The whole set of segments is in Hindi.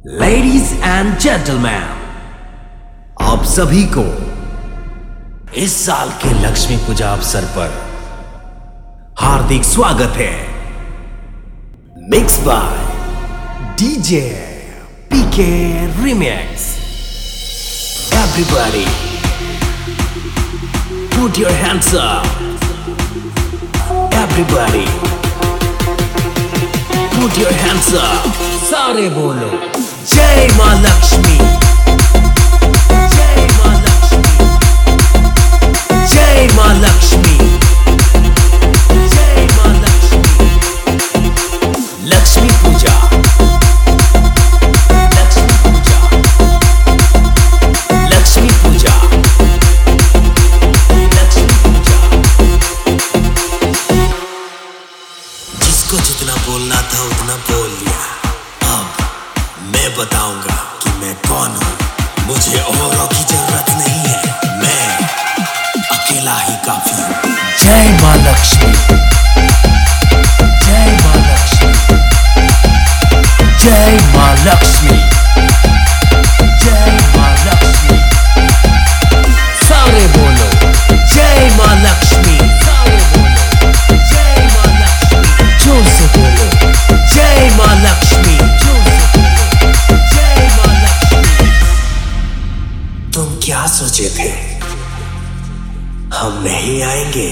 लेडीज एंड जेंटलमैन, आप सभी को इस साल के लक्ष्मी पूजा अवसर पर हार्दिक स्वागत है। Mix by DJ PK remix. Everybody put your hands up. Everybody put your hands up. सारे बोलो जय मां लक्ष्मी, जय मां लक्ष्मी, जय मां लक्ष्मी, जय मां लक्ष्मी। लक्ष्मी पूजा, लक्ष्मी पूजा, लक्ष्मी पूजा, लक्ष्मी पूजा। जिसको जितना बोलना था उतना बोल लिया। अब मैं बताऊंगा कि मैं कौन हूं। मुझे औरों की जरूरत नहीं है, मैं अकेला ही काफी हूं। जय मां लक्ष्मी, जय मां लक्ष्मी, जय मां लक्ष्मी, जय मां लक्ष्मी। सारे बोलो जय मां लक्ष्मी, सारे बोलो जय मां लक्ष्मी। जोर से बोलो जय मां लक्ष्मी, जोर से बोलो जय मां लक्ष्मी। तुम क्या सोचे थे हम नहीं आएंगे?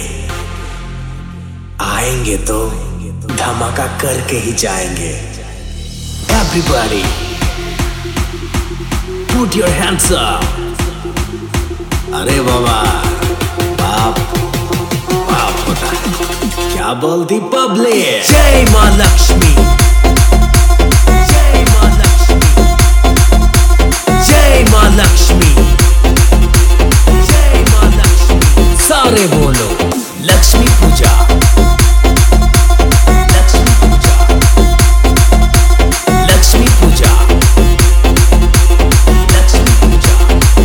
आएंगे तो धमाका करके ही जाएंगे। Everybody put your hands up. अरे बाबा, बाप बाप होता है, क्या बोलती पब्लिक? जय मां लक्ष्मी, जय मां लक्ष्मी, जय मां लक्ष्मी, जय मां लक्ष्मी। सारे बोलो लक्ष्मी पूजा, लक्ष्मी पूजा, लक्ष्मी पूजा, लक्ष्मी पूजा।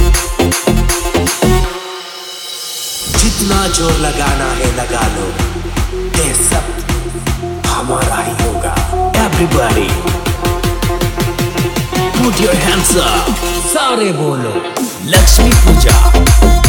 जितना जोर लगाना है लगा लो, ये सब हमारा ही होगा। Everybody put your hands up. सारे बोलो लक्ष्मी पूजा।